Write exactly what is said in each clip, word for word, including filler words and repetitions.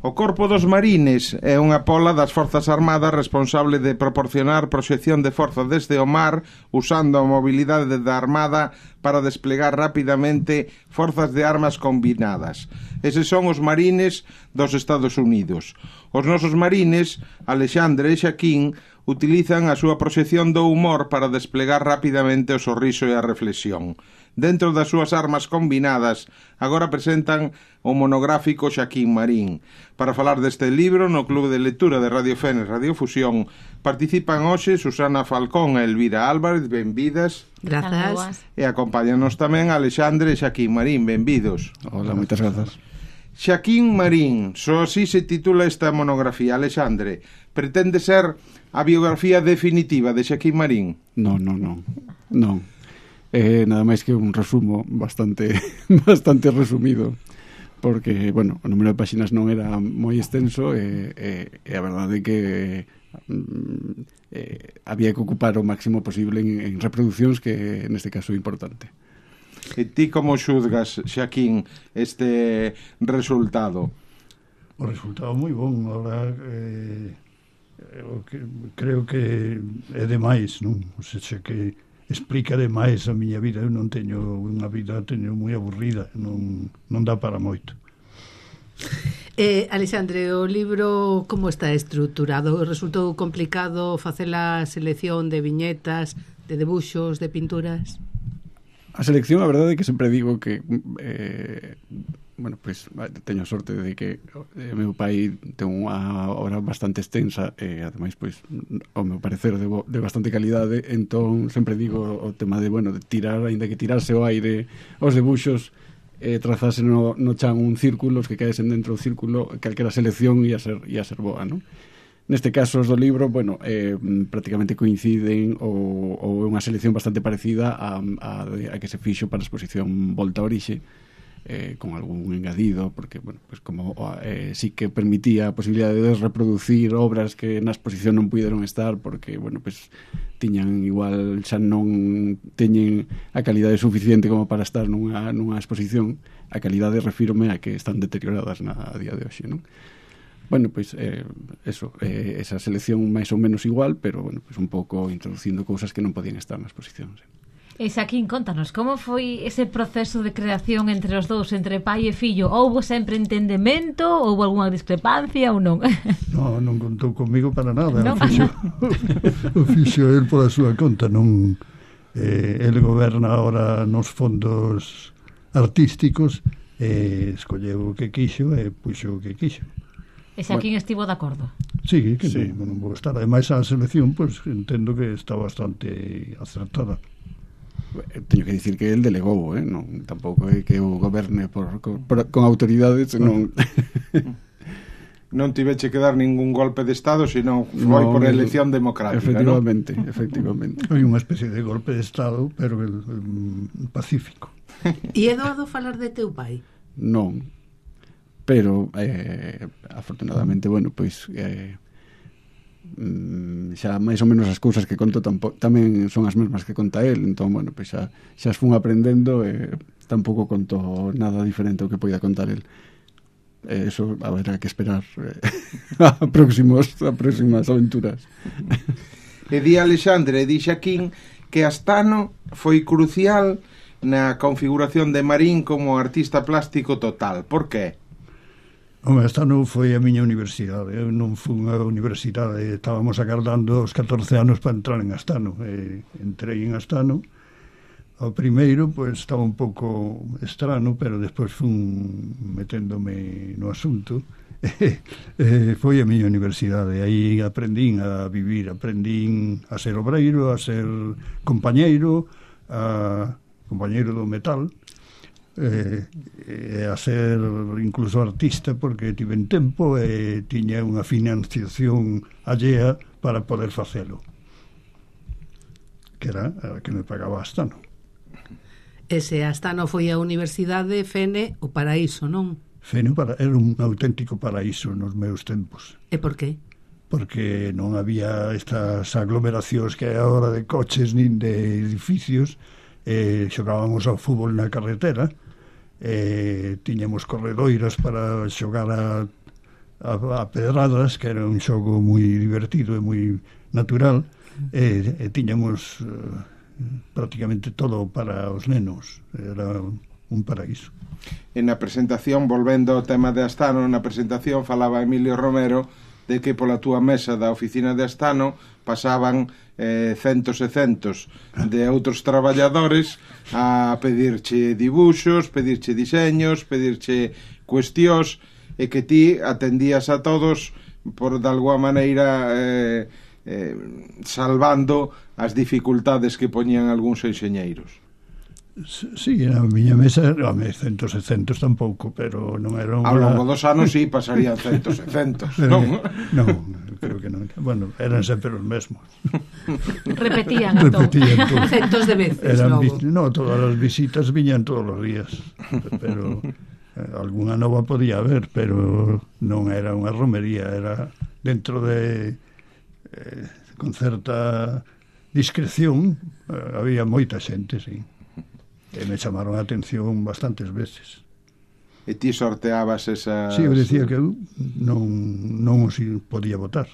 O Corpo dos Marines é unha pola das Forzas Armadas responsable de proporcionar proxección de forza desde o mar usando a mobilidade da Armada para desplegar rapidamente forzas de armas combinadas. Eses son os Marines dos Estados Unidos. Os nosos Marines, Alexandre e Xaquín, utilizan a súa proxección do humor para desplegar rapidamente o sorriso e a reflexión. Dentro das súas armas combinadas, agora presentan o monográfico Xaquín Marín. Para falar deste libro, no Club de Lectura de Radio Fene Radio Fusión, participan hoxe Susana Falcón e Elvira Álvarez, benvidas. Grazas. E acompáñanos tamén Alexandre e Xaquín Marín, benvidos. Hola, moitas grazas. Xaquín Marín, só así se titula esta monografía. Alexandre, pretende ser a biografía definitiva de Xaquín Marín? Non, non, non. Non. Eh, nada máis que un resumo bastante bastante resumido, porque, bueno, o número de páxinas non era moi extenso e, e, e a verdade é que eh, había que ocupar o máximo posible en, en reproduccións, que neste caso é importante. E ti como xudgas, Xaquín, este resultado? O resultado moi bon. Ahora eh, eu que, creo que é demais, non? O sea, que explica demais a miña vida. Eu non teño unha vida, teño moi aburrida, non, non dá para moito. Eh, Alexandre, o libro como está estruturado? Resultou complicado facer a selección de viñetas, de debuxos, de pinturas? A selección, a verdade é que sempre digo que eh, bueno, pois pues, teño a sorte de que eh, meu pai ten unha obra bastante extensa e ademais, pois, pues, ao meu parecer de, de bastante calidade. Entón sempre digo o tema de, bueno, de tirar, ainda que tirarse o aire os debuxos, eh, trazase no, no chan un círculo, os que caesen dentro do círculo, calquera selección ia ser, ia ser boa, non? Neste caso, os do libro, bueno, eh, prácticamente coinciden ou, ou é unha selección bastante parecida a, a, a que se fixo para a exposición Volta a Orixe, eh, con algún engadido, porque, bueno, pues como eh, sí que permitía a posibilidade de reproducir obras que na exposición non puideron estar, porque, bueno, pues tiñan igual, xa non teñen a calidade suficiente como para estar nunha, nunha exposición. A calidade refírome a que están deterioradas na a día de hoxe, non? Bueno, pois, eh, eso, eh, esa selección máis ou menos igual, pero, bueno, pois un pouco introducindo cousas que non podían estar na exposición, sí. E Xaquín, contanos, como foi ese proceso de creación entre os dous, entre pai e fillo? Houbo sempre entendemento? Houbo algunha discrepancia ou non? Non, non contou comigo para nada. No. O fixo, o fixo el pola súa conta. Non, eh, el goberna ahora nos fondos artísticos, e eh, escolleu o que quixo e puxo o que quixo. E Xaquín bueno. Estivo de acordo? Sí, que sí. Non, non vou estar. Ademais, a selección, pues, entendo que está bastante acertada. Teño que dicir que el delegou, eh? Non, tampouco é que o goberne por, por, con autoridades, non... Non tiveche que dar ningún golpe de Estado, senón foi no, por elección democrática, efectivamente, ¿no? Efectivamente. Foi unha especie de golpe de Estado, pero el, el pacífico. E é doado falar de teu pai? Non, pero eh, afortunadamente, bueno, pois eh, xa máis ou menos as cousas que conto tampo, tamén son as mesmas que conta el, entón, bueno, pois xa, xa as fun aprendendo e eh, tampouco conto nada diferente ao que poida contar el. Eh, eso haberá que esperar eh, a próximos a próximas aventuras. E di Alexandre, e di Xaquín que Astano foi crucial na configuración de Marín como artista plástico total. Por que? Home, Astano foi a miña universidade. Eu non fui a universidade, estábamos agardando os catorce anos para entrar en Astano. E entrei en Astano. O primeiro, pois, estaba un pouco estrano, pero despois fun meténdome no asunto. E, e foi a miña universidade. Aí aprendín a vivir, aprendín a ser obreiro, a ser compañeiro, a compañeiro do metal, e, e a ser incluso artista, porque tiven tempo e tiña unha financiación allea para poder facelo, que era a que me pagaba Astano. Ese Astano foi a Universidade Fene o paraíso, non? Fene para, era un auténtico paraíso nos meus tempos. E por qué? Porque non había estas aglomeracións que hai agora de coches nin de edificios. Eh, xogábamos ao fútbol na carretera, eh, tiñamos corredoiras para xogar a, a, a pedradas, que era un xogo moi divertido e moi natural, e, e tiñamos uh, prácticamente todo para os nenos. Era un paraíso. E na presentación, volvendo ao tema de Astano, na presentación falaba Emilio Romero de que pola túa mesa da oficina de Astano pasaban eh, centos e centos de outros traballadores a pedirche dibuxos, pedirche diseños, pedirche cuestións, e que ti atendías a todos por de alguma maneira eh, eh, salvando as dificultades que poñían algúns enxeñeiros. Sí, na miña mesa, home, centos e centos tampouco, pero non era unha... Ao longo dos anos sí pasarían centos e centos, non? Non, creo que non. Bueno, eran sempre os mesmos. Repetían a todo. Repetían todo. Centos de veces, Eran logo. vis- no, todas as visitas viñan todos os días, pero eh, algunha nova podía haber, pero non era unha romería, era dentro de eh, con certa discreción, eh, había moita xente, sí. E me chamaron a atención bastantes veces. E ti sorteabas esas... Si, sí, eu dicía que eu non, non os podía votar.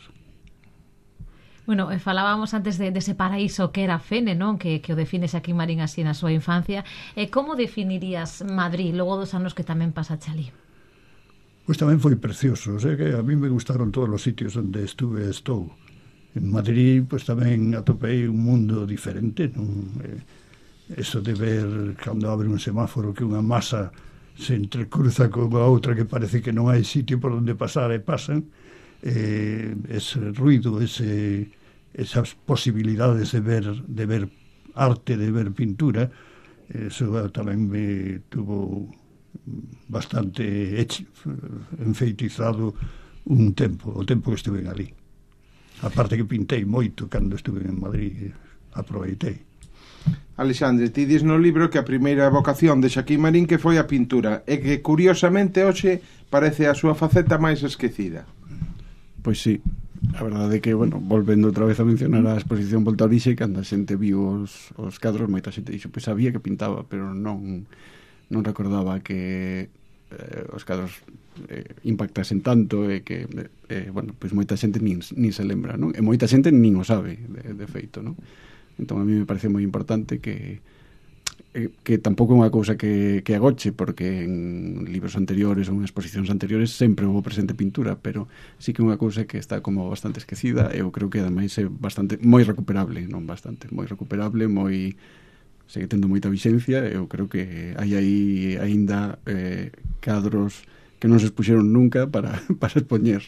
Bueno, e falábamos antes de, dese paraíso que era Fene, non? Que, que o defines aquí, Marín, así na súa infancia. E como definirías Madrid logo dos anos que tamén pasache ali? Pois tamén foi precioso, o sea que a mí me gustaron todos os sitios onde estuve e estou. En Madrid, pois tamén atopei un mundo diferente, non? Eh, eso de ver cando abre un semáforo que unha masa se entrecruza con a outra que parece que non hai sitio por onde pasar e pasan, eh, ese ruido, ese, esas posibilidades de ver, de ver arte, de ver pintura, eso tamén me tuvo bastante hecho, enfeitizado un tempo, o tempo que estuve ali. A parte que pintei moito cando estuve en Madrid, aproveitei. Alexandre, ti dis no libro que a primeira vocación de Xaquín Marín que foi a pintura e que curiosamente hoxe parece a súa faceta máis esquecida. Pois sí, a verdade é que, bueno, volvendo outra vez a mencionar a exposición Volta ao Orixe, cando a xente viu os, os cadros, moita xente dixo, pois sabía que pintaba, pero non non recordaba que eh, os cadros eh, impactasen tanto e que, eh, bueno, pois moita xente nin, nin se lembra, non? E moita xente nin o sabe, de, de feito, non? Entón a mí me parece moi importante que que tampouco é unha cousa que, que agoche, porque en libros anteriores ou en exposicións anteriores sempre houve presente pintura, pero sí que é unha cousa que está como bastante esquecida. Eu creo que ademais é bastante moi recuperable, non bastante, moi recuperable, moi segue tendo moita vixencia. Eu creo que hai aí aínda eh, cadros que non se expuxeron nunca para, para expoñer.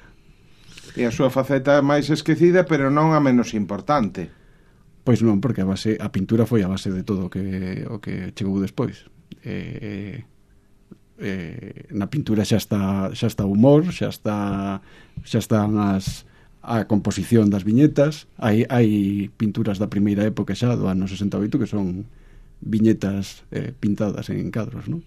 E a súa faceta máis esquecida, pero non a menos importante. Pois non, porque a base a pintura foi a base de todo o que o que chegou despois. Eh, eh, na pintura xa está xa está o humor, xa está xa están as a composición das viñetas. Hai hai pinturas da primeira época xa do ano sesenta e oito que son viñetas eh, pintadas en cadros, non?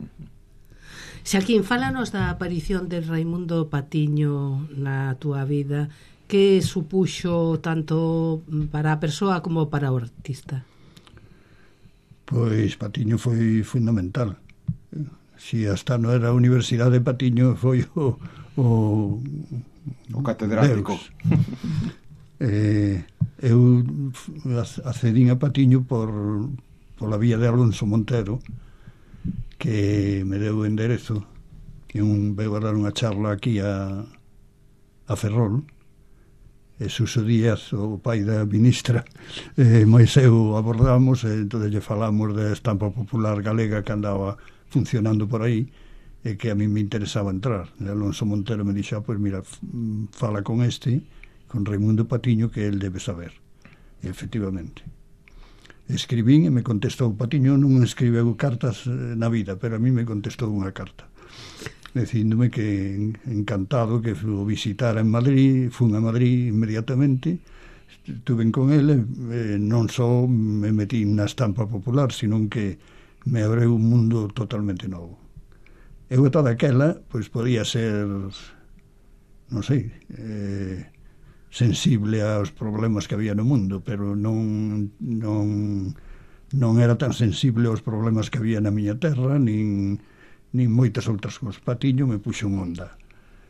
Xaquín, fálanos da aparición de Raimundo Patiño na túa vida. Que supuxo tanto para a persoa como para o artista? Pois Patiño foi fundamental. Si hasta non era a Universidade, Patiño foi o o, o catedrático. eh, eu accedín a Patiño por pola vía de Alonso Montero, que me deu o enderezo, que un veu a dar unha charla aquí a a Ferrol. E Suso Díaz, o pai da ministra, eh, mais eu abordamos, e entón lle falamos da estampa popular galega que andaba funcionando por aí, e que a mí me interesaba entrar. E Alonso Montero me dixo, ah, pois mira, fala con este, con Raimundo Patiño, que el debe saber. E efectivamente. Escribín e me contestou. Patiño non escribeu cartas na vida, pero a mí me contestou unha carta, dicíndome que encantado que o visitara en Madrid. Fun a Madrid inmediatamente, estuve con ele, eh, non só me metí na estampa popular, sino que me abreu un mundo totalmente novo. Eu ata daquela, pois podía ser, non sei, eh, sensible aos problemas que había no mundo, pero non non non era tan sensible aos problemas que había na miña terra, nin nin moitas outras cousas. Patiño me puxo en onda.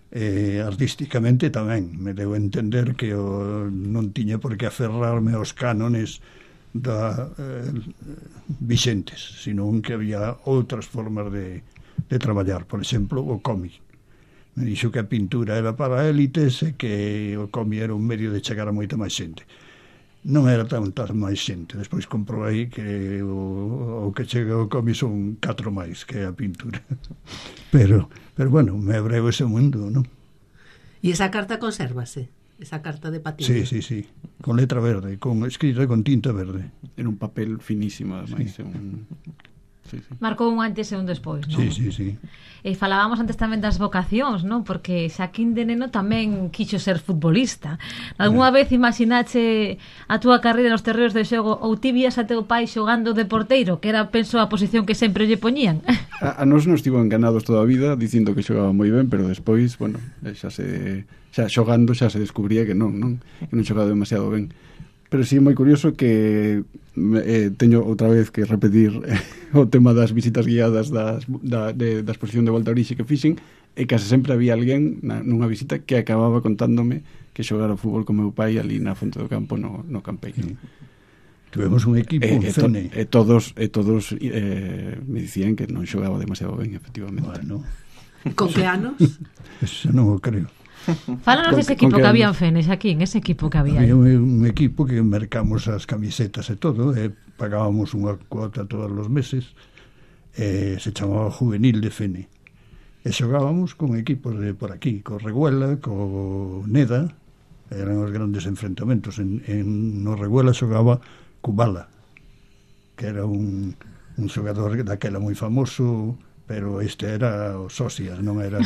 e artísticamente tamén me deu a entender que o, non tiña por que aferrarme aos cánones da eh, vixentes, senón que había outras formas de, de traballar. Por exemplo, o cómic. Me dixo que a pintura era para élites e que o cómic era un medio de chegar a moita máis xente. Non era tanta máis xente. Despois comprobei que o, o que chega ao cómic son catro máis que a pintura. Pero, pero bueno, me abreu ese mundo, non? E esa carta consérvase? Esa carta de Patiño? Sí, sí, sí. Con letra verde, con escrita con tinta verde. Era un papel finísimo, ademais. Sí. Un... Sí, sí. Marcou un antes e un despois, non? Sí, sí, sí. E falábamos antes tamén das vocacións, non? Porque Xaquín de neno tamén quixo ser futbolista. Alguna vez imaginache a túa carreira nos terreos de xogo ou ti vías a teu pai xogando de porteiro, que era, penso, a posición que sempre lle poñían? A, a nos non estivo enganados toda a vida dicindo que xogaba moi ben, pero despois, bueno, xa se xa xogando xa se descubría que non, non, que non xogaba demasiado ben. Pero sí é moi curioso que eh, teño outra vez que repetir eh, o tema das visitas guiadas das, da, de, da exposición de Volta a Orixe que fixen, e case sempre había alguén na, nunha visita que acababa contándome que xogara o fútbol con meu pai ali na Fonte do Campo no, no Campeiro. Sí. Tuvemos un equipo, un e, Fene. E, to, e todos, e todos eh, me dicían que non xogaba demasiado ben, efectivamente. Bueno. Con que anos? Eso non o creo. Fálanos dese equipo que había en Fene, Xaquín, ese equipo que había. Había un, un equipo que mercamos as camisetas e todo, e pagábamos unha cuota todos os meses, e se chamaba Juvenil de Fene. E xogábamos con equipos de por aquí, co Reguela, co Neda, eran os grandes enfrentamentos. En, en no Reguela xogaba Kubala, que era un, un xogador daquela moi famoso, pero este era o Socias, non era...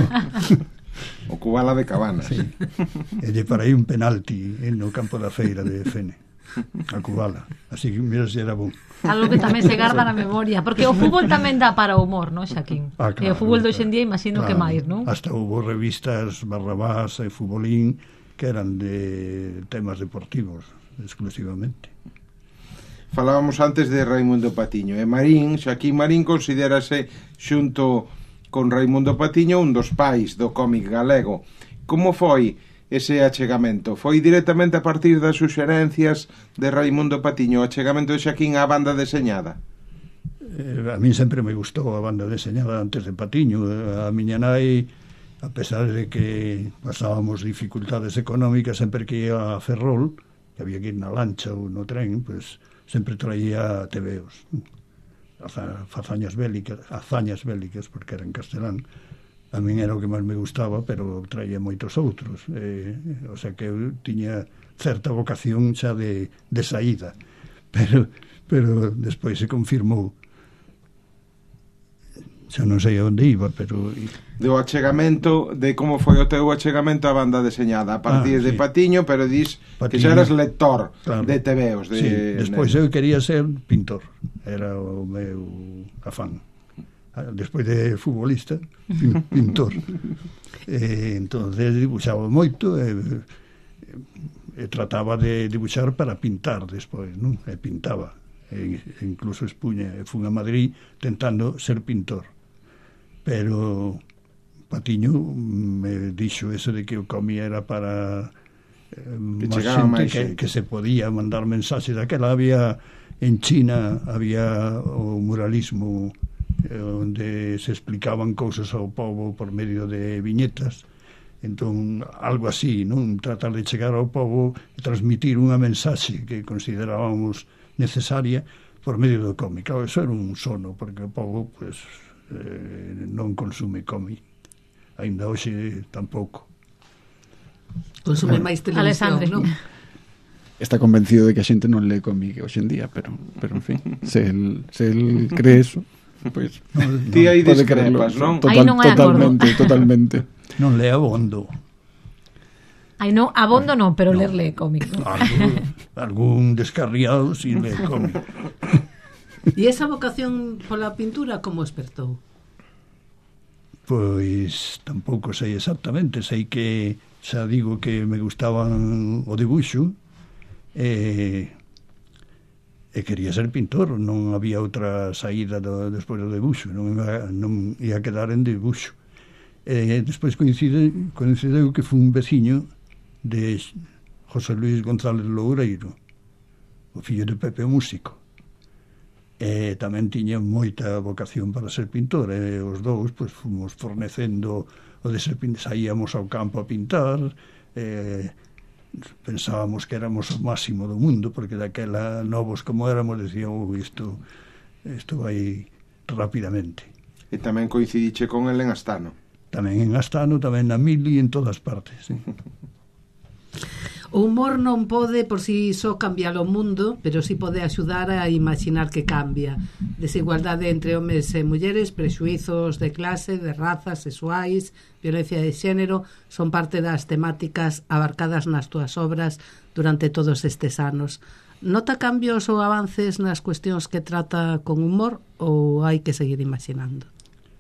O Kubala de Cabana. Sí. E lle para aí un penalti no campo da feira de Fene, a Kubala. Así que mira se era bon. Algo que tamén se garda na memoria, porque o fútbol tamén dá para o humor, non, Xaquín? Ah, claro, e o fútbol de claro, hoxendía imagino claro. que máis, non? Hasta hubo revistas Barrabás e Futbolín que eran de temas deportivos exclusivamente. Falábamos antes de Raimundo Patiño e Marín, Xaquín Marín considérase xunto con Raimundo Patiño un dos pais do cómic galego. Como foi ese achegamento? Foi directamente a partir das suxerencias de Raimundo Patiño, o achegamento de Xaquín á banda deseñada? Eh, a mí sempre me gustou a banda deseñada antes de Patiño. A miña nai, a pesar de que pasábamos dificultades económicas sempre que ia a Ferrol, que había que ir na lancha ou no tren, pues sempre traía tebeos, fazañas bélicas, hazañas bélicas, porque era en castelán. A min era o que máis me gustaba, pero traía moitos outros. Eh, o sea que eu tiña certa vocación xa de, de saída. Pero, pero despois se confirmou. Xa non sei onde iba, pero... Do achegamento, de como foi o teu achegamento á banda deseñada, a partir ah, sí. de Patiño, pero dis Patiño, que xa eras lector, claro, de tebeos. De... Sí, despois eu quería ser pintor, era o meu afán. Despois de futbolista, pintor. E, entonces dibuixaba moito e, e trataba de dibuixar para pintar despois, non? E pintaba. E, e incluso expuña, e fun a Madrid tentando ser pintor. Pero Patiño me dixo eso de que o comía era para eh, máis xente que, que se podía mandar mensaxes. Daquela había en China había o muralismo eh, onde se explicaban cousas ao povo por medio de viñetas. Entón, algo así, non? Tratar de chegar ao povo e transmitir unha mensaxe que considerábamos necesaria por medio do cómic. Claro, eso era un sono, porque o povo pues, eh, non consume cómic. Ainda hoxe tampouco. Consume máis televisión, non? Está convencido de que a xente non lee cómic hoxe en día, pero, pero en fin, se el, se el cree eso, pues, no, no, ti aí discrepas, non? Total, non totalmente, totalmente. Non lee abondo. Ai, non, abondo non, pero no. Lerle cómic, ¿no? Algún, algún descarriado si lee cómic. E esa vocación pola pintura como despertou? Pois tampouco sei exactamente, sei que xa digo que me gustaban o dibuixo e, e quería ser pintor, non había outra saída do, despois do dibuixo, non, non ia quedar en dibuixo. E despois coincide, coincideu que foi un veciño de José Luis González Loureiro, o fillo de Pepe, o músico. E tamén tiña moita vocación para ser pintor, e os dous pois, fomos fornecendo o de ser pintor, saíamos ao campo a pintar, e pensábamos que éramos o máximo do mundo, porque daquela novos como éramos decían, oh, isto, isto vai rapidamente. E tamén coincidiche con el en Astano. Tamén en Astano, tamén na Mili, en todas partes, sí. O humor non pode por si só cambiar o mundo, pero si pode axudar a imaginar que cambia. Desigualdade entre homes e mulleres, prexuizos de clase, de razas, sexuais, violencia de xénero, son parte das temáticas abarcadas nas túas obras durante todos estes anos. Nota cambios ou avances nas cuestións que trata con humor ou hai que seguir imaginando?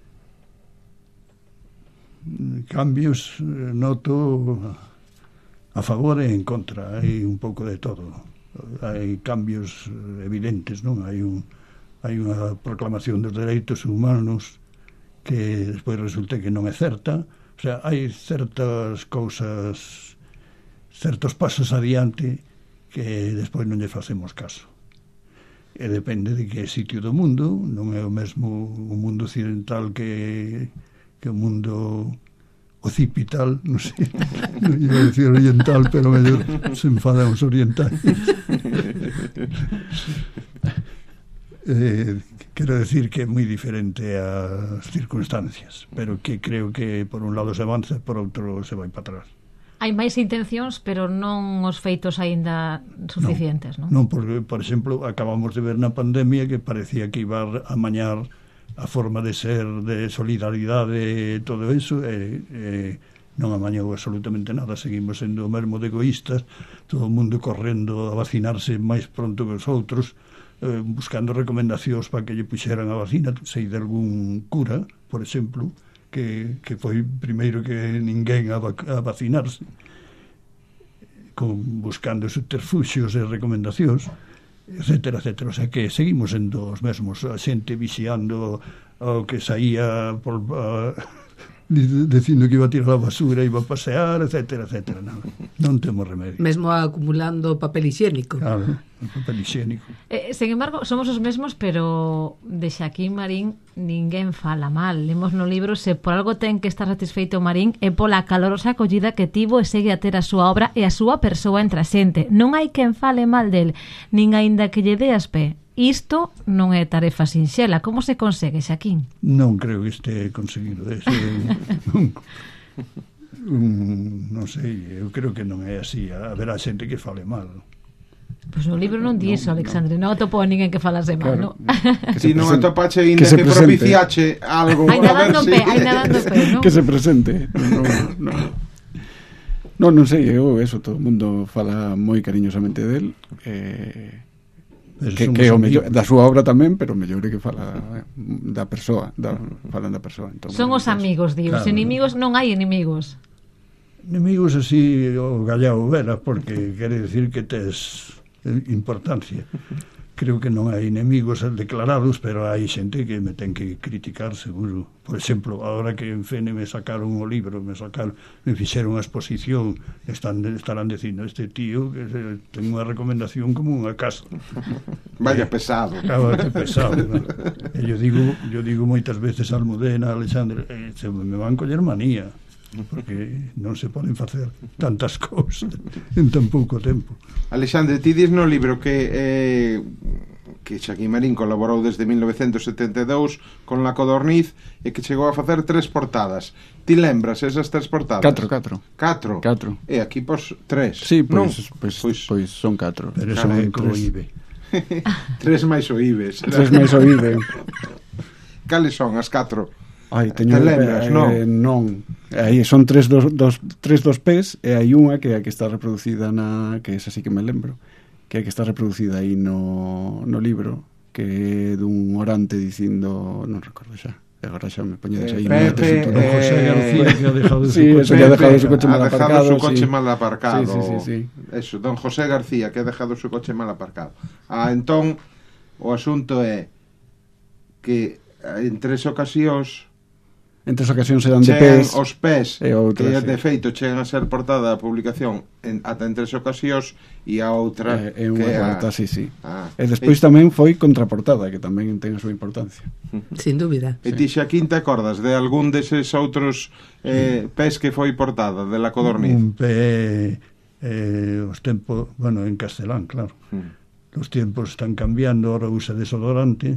Cambios noto a favor e en contra, hai un pouco de todo. Hai cambios evidentes, non? Hai un hai unha proclamación dos dereitos humanos que despois resulta que non é certa. O sea, hai certas cousas, certos pasos adiante que despois non lle facemos caso. E depende de que sitio do mundo, non é o mesmo o mundo occidental que que o mundo occipital, non sei, non iba a decir oriental, pero mellor se enfadan os orientais. eh, quero decir que é moi diferente as circunstancias, pero que creo que por un lado se avanza, por outro se vai para atrás. Hai máis intencións, pero non os feitos aínda suficientes, non? Non, porque, por exemplo, acabamos de ver na pandemia que parecía que iba a amañar a forma de ser, de solidaridade e todo eso, e, e non amañou absolutamente nada. Seguimos sendo o mesmo de egoístas, todo o mundo correndo a vacinarse máis pronto que os outros, eh, buscando recomendacións para que lle puxeran a vacina. Sei de algún cura, por exemplo, que, que foi primeiro que ninguén a, vac a vacinarse, con, buscando subterfuxios e recomendacións, etcétera, etcétera. O sea que seguimos sendo os mesmos, a xente vixiando o que saía por, uh, dicindo que iba a tirar a basura, iba a pasear, etcétera, etcétera. Non, non temos remedio. Mesmo acumulando papel higiénico. Claro, papel higiénico. Eh, sen embargo, somos os mesmos, pero de Xaquín Marín ninguén fala mal. Lemos no libro se por algo ten que estar satisfeito Marín é pola calorosa acollida que tivo e segue a ter a súa obra e a súa persoa entre a xente. Non hai quen fale mal del, nin aínda que lle deas pé. Isto non é tarefa sinxela. Como se consegue, Xaquín? Non creo que este conseguido ese, un, un, non sei, eu creo que non é así. Haberá xente que fale mal. Pois no libro non di iso, Alexandre, non atopou a ninguén que falase mal, claro, non? Si non atopache ainda que, que, que propiciache algo, ainda a ver dando si... pé, ainda dando pé, non? Que se presente. Non, non, non, non sei, eu eso, todo o mundo fala moi cariñosamente del, eh, que, que o mellor, da súa obra tamén, pero mellor é que fala da persoa, da, falan da persoa. Entón, son os amigos, digo, claro. Os inimigos non hai inimigos. Inimigos así o gallao vera, porque quere decir que tes importancia. Creo que non hai enemigos declarados, pero hai xente que me ten que criticar, seguro. Por exemplo, agora que en Fene me sacaron o libro, me sacaron, me fixeron unha exposición, están, estarán dicindo, este tío que ten unha recomendación como unha casa. Vaya pesado. Claro, que pesado, ¿no? E yo digo, yo digo moitas veces a Almudena, a Alexandre, eh, se me van coller manía, porque non se poden facer tantas cousas en tan pouco tempo. Alexandre, ti dis no libro que eh, que Xaquín Marín colaborou desde mil novecentos setenta e dous con La Codorniz e que chegou a facer tres portadas. Ti lembras esas tres portadas? Catro, catro. Catro? Catro. E aquí, pois, tres. Sí, pois, non? pois, pois, pois son catro. Pero eso é co I B E. Tres máis o I B E. Tres máis o I B E. Cales son as catro? Ai, teño te lembras, eh, non? Non. Aí son tres dos, dos, tres dos pés e hai unha que é a que está reproducida na... que esa sí que me lembro, que é a que está reproducida aí no, no libro, que é dun orante dicindo, non recordo xa, agora xa me poñedes aí. Eh, Pepe, eh, José García que ha dejado sí, su eso, que ha dejado su coche mal ha aparcado. dejado su coche sí. mal aparcado. Sí, sí, sí, sí. Eso, don José García que ha dejado su coche mal aparcado. Ah, entón, o asunto é que en tres ocasións entre as ocasións eran de chegan pés os pés e outras, que sí. de feito chegan a ser portada da publicación en, ata en tres ocasións e a outra é, é unha que cuarta, a... sí, sí. Ah. E despois e... tamén foi contraportada, que tamén ten a súa importancia. Sin dúbida. E ti, Xaquín, te acordas de algún deses outros eh, pés que foi portada de la Codorniz? Un pé eh, os tempos, bueno, en castelán, claro. Mm. Os tiempos están cambiando, ahora usa desodorante.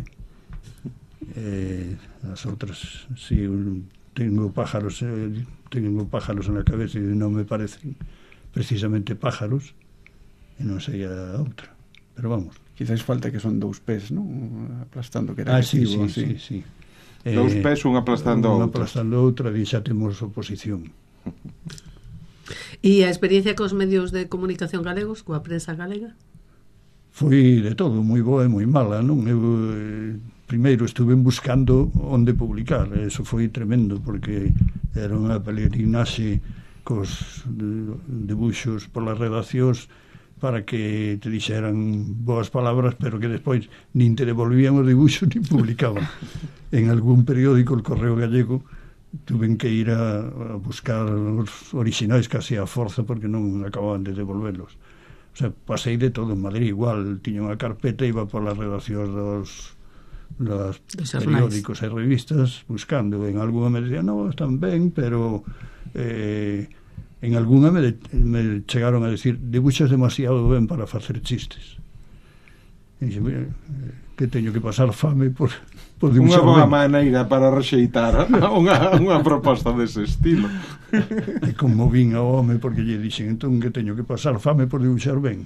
Eh, as outras, si sí, tengo pájaros, eh, tengo pájaros en la cabeza e non me parecen precisamente pájaros, e non sei a outra. Pero vamos. Quizás falta que son dous pés, non? Aplastando, que era ah, sí, sí, sí, sí, sí. Dous eh, pés, un aplastando un outro. aplastando outra, e xa temos oposición. E a experiencia cos medios de comunicación galegos, coa prensa galega? Foi de todo, moi boa e moi mala, non? Eu eh, primeiro estuve buscando onde publicar, eso foi tremendo, porque era unha peregrinaxe cos debuxos polas redaccións para que te dixeran boas palabras, pero que despois nin te devolvían os dibuxos nin publicaban. En algún periódico, el Correo Gallego, tuven que ir a, a buscar os originais casi a forza porque non acababan de devolverlos. O sea, pasei de todo en Madrid igual, tiña unha carpeta, iba por las redaccións dos, dos periódicos e revistas buscando, en algunha me decía, no, están ben, pero eh, en algunha me, de, me chegaron a decir, debuxas demasiado ben para facer chistes. E dixe, que teño que pasar fame por, por unha dibuxar boa ben. maneira para rexeitar unha, unha proposta dese estilo. E como vin ao home, porque lle dixen, entón que teño que pasar fame por dibuxar ben.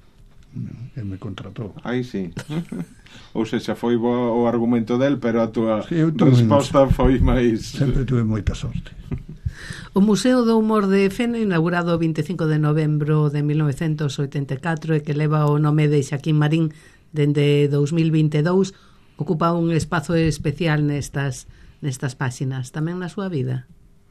E me contratou. Aí sí. Ou seja, foi bo o argumento del, pero a túa sí, resposta foi máis... Sempre tuve moita sorte. O Museo do Humor de Fene, inaugurado o vinte e cinco de novembro de mil novecentos oitenta e catro e que leva o nome de Xaquín Marín dende dous mil vinte e dous, ocupa un espazo especial nestas nestas páxinas, tamén na súa vida.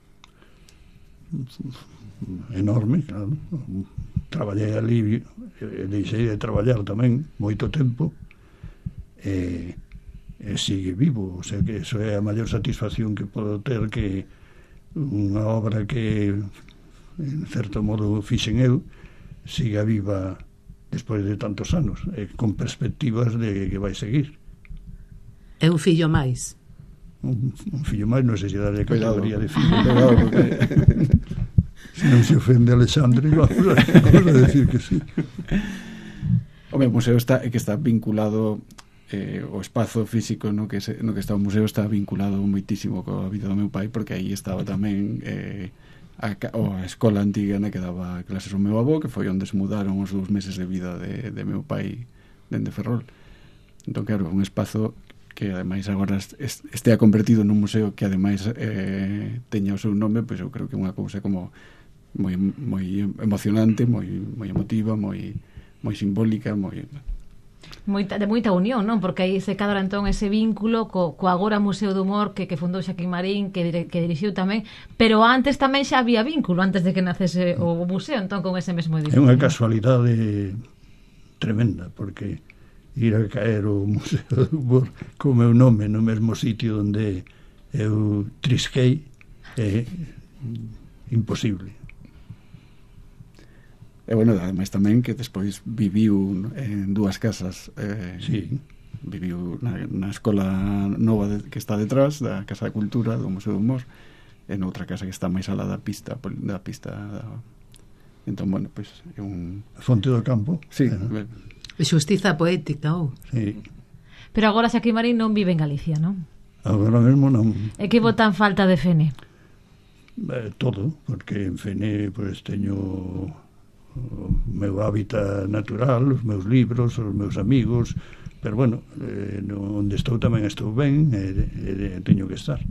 Enorme, claro. Traballei ali, e deixei de traballar tamén moito tempo, e, e sigue vivo, o sea que eso é a maior satisfacción que podo ter, que unha obra que en certo modo fixen eu siga viva despois de tantos anos, e con perspectivas de que vai seguir. É un fillo máis. Un, un fillo máis, non sei se darlle categoría de fillo. Cuidado, porque... se non se ofende Alexandre, vamos a, vamos a decir que sí. Home, o museo está, que está vinculado, eh, o espazo físico no que, se, no que está o museo está vinculado moitísimo coa vida do meu pai, porque aí estaba tamén eh, a, a escola antiga na que daba clases o meu avó, que foi onde se mudaron os dous meses de vida de, de meu pai dende Ferrol. Entón, claro, un espazo que ademais agora estea convertido nun museo que ademais eh, teña o seu nome, pois eu creo que é unha cousa como moi, moi emocionante, moi, moi emotiva, moi, moi simbólica, moi... Moita, de moita unión, non? Porque aí se cadra entón ese vínculo co, co agora Museo do Humor que, que fundou Xaquín Marín, que, dire, que dirixiu tamén, pero antes tamén xa había vínculo, antes de que nacese o museo, entón con ese mesmo edificio. É unha casualidade tremenda, porque ir a caer o Museo do Humor co meu nome no mesmo sitio onde eu trisquei é imposible. E bueno, ademais tamén que despois viviu en dúas casas, eh, sí. Viviu na, na escola nova de, que está detrás da Casa da Cultura do Museo do Humor, e noutra casa que está máis alá da pista da pista da... Entón, bueno, pois pues, é un... Fonte do Campo. Sí, eh, Xustiza poética, ou? sí. Pero agora Xaquín Marín non vive en Galicia, non? Agora mesmo non. E que botan falta de Fene? Eh, todo, porque en Fene pues, teño o meu hábitat natural, os meus libros, os meus amigos, pero bueno, eh, no, onde estou tamén estou ben, e, e, e teño que estar.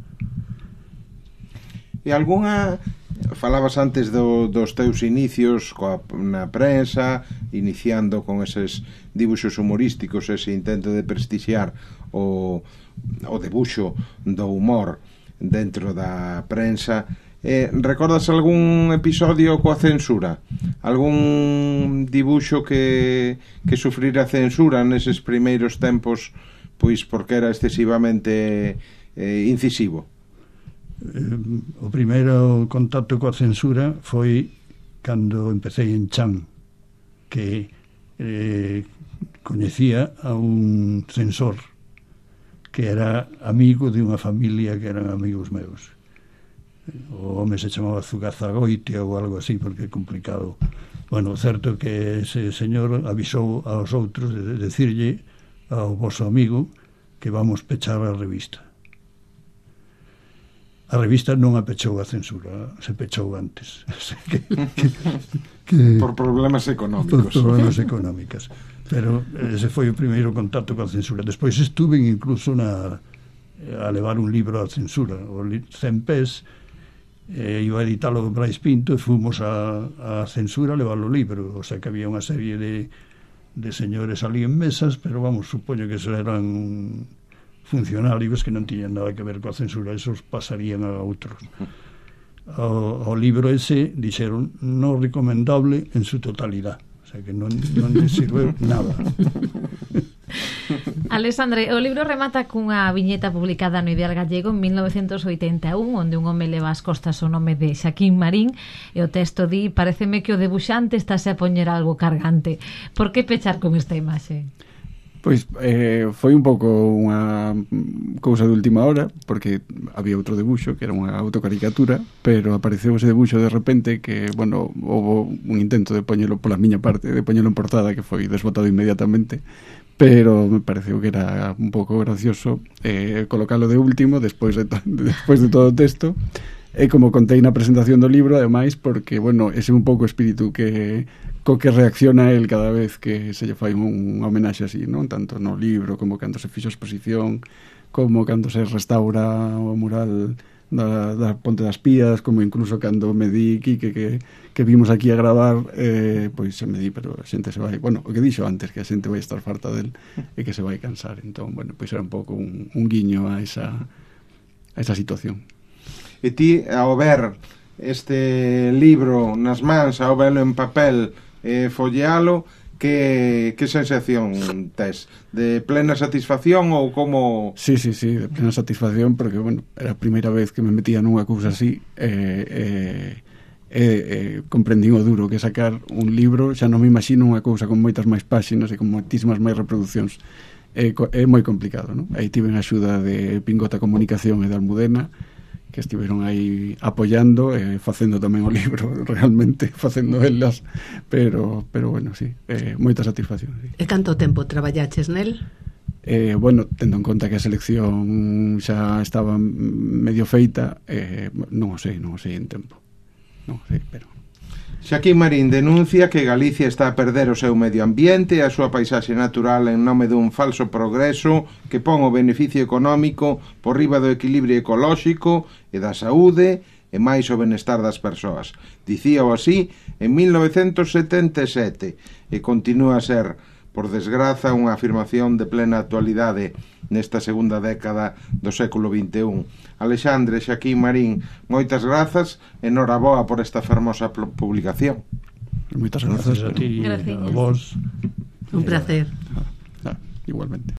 E algunha... Falabas antes do, dos teus inicios coa, na prensa, iniciando con eses dibuxos humorísticos, ese intento de prestixiar o, o debuxo do humor dentro da prensa. Eh, recordas algún episodio coa censura? Algún dibuxo que, que sufrira censura neses primeiros tempos, pois porque era excesivamente eh, incisivo? eh, o primeiro contacto coa censura foi cando empecé en Chan, que eh, coñecía a un censor que era amigo de unha familia que eran amigos meus. O home se chamaba Zugazagoitia ou algo así, porque é complicado. Bueno, certo que ese señor avisou aos outros de decirlle ao vosso amigo que vamos pechar a revista. A revista non a pechou a censura, se pechou antes. que, que, que, por problemas económicos. Por problemas económicos. Pero ese foi o primeiro contacto coa censura. Despois estuve incluso na, a levar un libro á censura, o cen pés, eh, iba a editalo con Brais Pinto e fomos a, a censura a levar o libro, o sea que había unha serie de, de señores ali en mesas, pero vamos, supoño que eso eran funcionarios que non tiñan nada que ver coa censura, esos pasarían a outros. O, o libro ese dixeron non recomendable en su totalidade, o sea que non, non sirve nada. Alexandre, o libro remata cunha viñeta publicada no Ideal Gallego en mil novecentos oitenta e un, onde un home leva as costas o nome de Xaquín Marín, e o texto di: pareceme que o debuxante estase a poñer algo cargante. Por que pechar con esta imaxe? Pois eh, foi un pouco unha cousa de última hora, porque había outro debuxo que era unha autocaricatura, pero apareceu ese debuxo de repente que, bueno, houve un intento de poñelo pola miña parte, de poñelo en portada, que foi desbotado inmediatamente, pero me pareceu que era un pouco gracioso eh, colocalo de último despois de, to despois de todo o texto, e como contei na presentación do libro, ademais, porque, bueno, ese é un pouco o espírito que co que reacciona el cada vez que se lle fai un homenaxe así, non? Tanto no libro, como cando se fixo exposición, como cando se restaura o mural da, da Ponte das Pías, como incluso cando me di Quique que, que vimos aquí a gravar, eh, pois se me di, pero a xente se vai, bueno, o que dixo antes, que a xente vai estar farta del e que se vai cansar, entón, bueno, pois era un pouco un, un guiño a esa, a esa situación. E ti, ao ver este libro nas mans, ao verlo en papel, eh, follealo, que, que sensación tes? De plena satisfacción ou como... Sí, sí, sí, de plena satisfacción, porque, bueno, era a primeira vez que me metía nunha cousa así, e eh, eh, eh, comprendín o duro que sacar un libro, xa non me imagino unha cousa con moitas máis páxinas e con moitísimas máis reproduccións. É, é moi complicado, non? Aí tiven a axuda de Pingota Comunicación e de Almudena, que estiveron aí apoiando e eh, facendo tamén o libro, realmente facendo elas, pero pero bueno, sí, eh, moita satisfacción, sí. E canto tempo traballaches nel? Eh, bueno, tendo en conta que a selección xa estaba medio feita, eh, non o sei, non o sei en tempo. Non o sei, pero Xaquín Marín denuncia que Galicia está a perder o seu medio ambiente e a súa paisaxe natural en nome dun falso progreso que pon o beneficio económico por riba do equilibrio ecolóxico e da saúde e máis o benestar das persoas. Dicíao así en mil novecentos setenta e sete e continúa a ser, por desgraza, unha afirmación de plena actualidade nesta segunda década do século vinte e un. Alexandre, Xaquín Marín, moitas grazas e noraboa por esta fermosa publicación. Moitas grazas a ti, Gracias. a vos. Un placer. Ah, ah, igualmente.